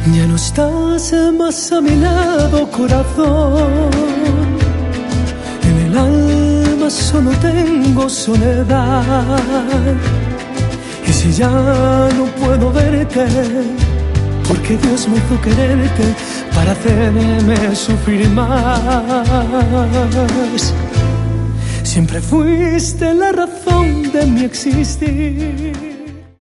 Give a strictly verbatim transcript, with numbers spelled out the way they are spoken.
Ya no estás más a mi lado, corazón. En el alma solo tengo soledad. Y si ya no puedo verte, porque Dios me hizo quererte para hacerme sufrir más. Siempre fuiste la razón de mi existir.